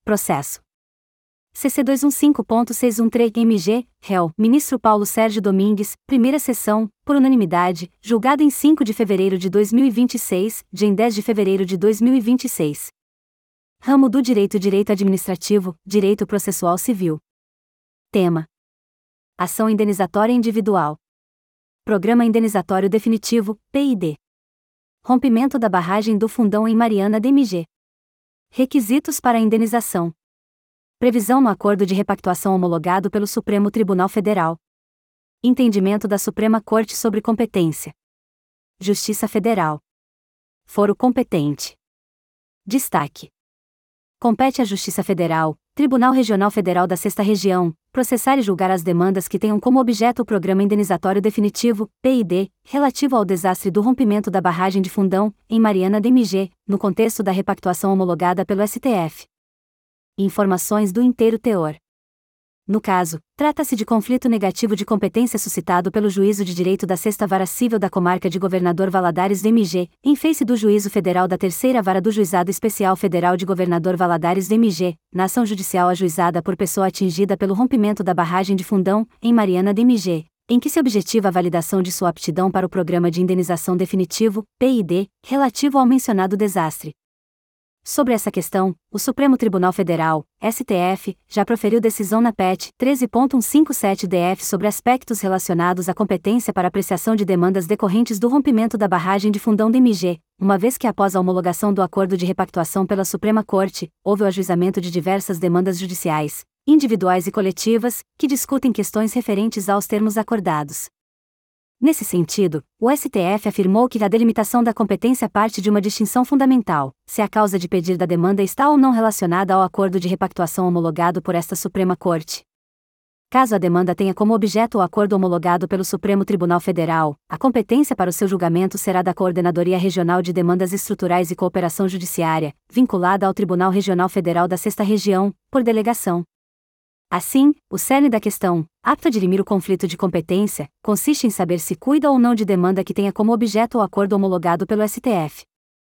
Processo CC215.613-MG, réu, ministro Paulo Sérgio Domingues, primeira sessão, por unanimidade, julgado em 5 de fevereiro de 2026, em 10 de fevereiro de 2026. Ramo do Direito Administrativo, Direito Processual Civil. Tema: Ação indenizatória individual. Programa indenizatório definitivo, PID. Rompimento da barragem do Fundão em Mariana DMG. Requisitos para a indenização. Previsão no acordo de repactuação homologado pelo Supremo Tribunal Federal. Entendimento da Suprema Corte sobre competência. Justiça Federal. Foro competente. Destaque: compete à Justiça Federal, Tribunal Regional Federal da 6ª Região, processar e julgar as demandas que tenham como objeto o Programa Indenizatório Definitivo, PID, relativo ao desastre do rompimento da barragem de Fundão, em Mariana DMG, no contexto da repactuação homologada pelo STF. Informações do inteiro teor. No caso, trata-se de conflito negativo de competência suscitado pelo Juízo de Direito da 6ª Vara Civil da Comarca de Governador Valadares DMG, em face do Juízo Federal da 3ª Vara do Juizado Especial Federal de Governador Valadares DMG, na ação judicial ajuizada por pessoa atingida pelo rompimento da barragem de Fundão, em Mariana DMG, em que se objetiva a validação de sua aptidão para o Programa de Indenização Definitivo, PID, relativo ao mencionado desastre. Sobre essa questão, o Supremo Tribunal Federal, STF, já proferiu decisão na PET 13.157-DF sobre aspectos relacionados à competência para apreciação de demandas decorrentes do rompimento da barragem de Fundão DMG, uma vez que após a homologação do acordo de repactuação pela Suprema Corte, houve o ajuizamento de diversas demandas judiciais, individuais e coletivas, que discutem questões referentes aos termos acordados. Nesse sentido, o STF afirmou que a delimitação da competência parte de uma distinção fundamental, se a causa de pedir da demanda está ou não relacionada ao acordo de repactuação homologado por esta Suprema Corte. Caso a demanda tenha como objeto o acordo homologado pelo Supremo Tribunal Federal, a competência para o seu julgamento será da Coordenadoria Regional de Demandas Estruturais e Cooperação Judiciária, vinculada ao Tribunal Regional Federal da 6ª Região, por delegação. Assim, o cerne da questão, apto a dirimir o conflito de competência, consiste em saber se cuida ou não de demanda que tenha como objeto o acordo homologado pelo STF.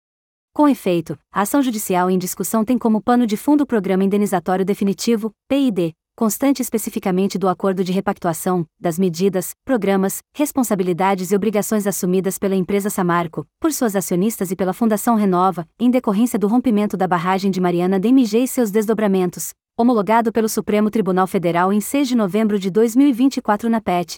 Com efeito, a ação judicial em discussão tem como pano de fundo o Programa Indenizatório Definitivo, PID, constante especificamente do acordo de repactuação, das medidas, programas, responsabilidades e obrigações assumidas pela empresa Samarco, por suas acionistas e pela Fundação Renova, em decorrência do rompimento da barragem de Mariana DMG e seus desdobramentos, homologado pelo Supremo Tribunal Federal em 6 de novembro de 2024 na PET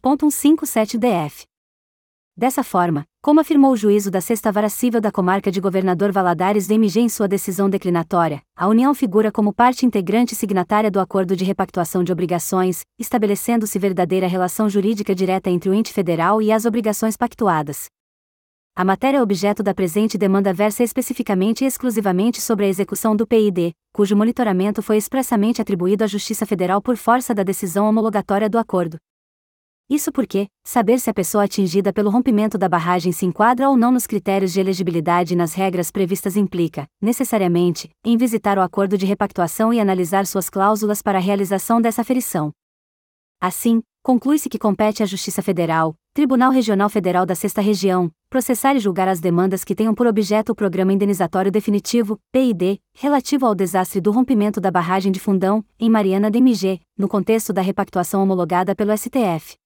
13.157-DF. Dessa forma, como afirmou o juízo da 6ª Vara Civil da Comarca de Governador Valadares DMG em sua decisão declinatória, a União figura como parte integrante signatária do Acordo de Repactuação de Obrigações, estabelecendo-se verdadeira relação jurídica direta entre o ente federal e as obrigações pactuadas. A matéria objeto da presente demanda versa especificamente e exclusivamente sobre a execução do PID, cujo monitoramento foi expressamente atribuído à Justiça Federal por força da decisão homologatória do acordo. Isso porque, saber se a pessoa atingida pelo rompimento da barragem se enquadra ou não nos critérios de elegibilidade e nas regras previstas implica, necessariamente, em visitar o acordo de repactuação e analisar suas cláusulas para a realização dessa aferição. Assim, conclui-se que compete à Justiça Federal, Tribunal Regional Federal da 6ª Região, processar e julgar as demandas que tenham por objeto o Programa Indenizatório Definitivo, PID, relativo ao desastre do rompimento da barragem de Fundão, em Mariana DMG, no contexto da repactuação homologada pelo STF.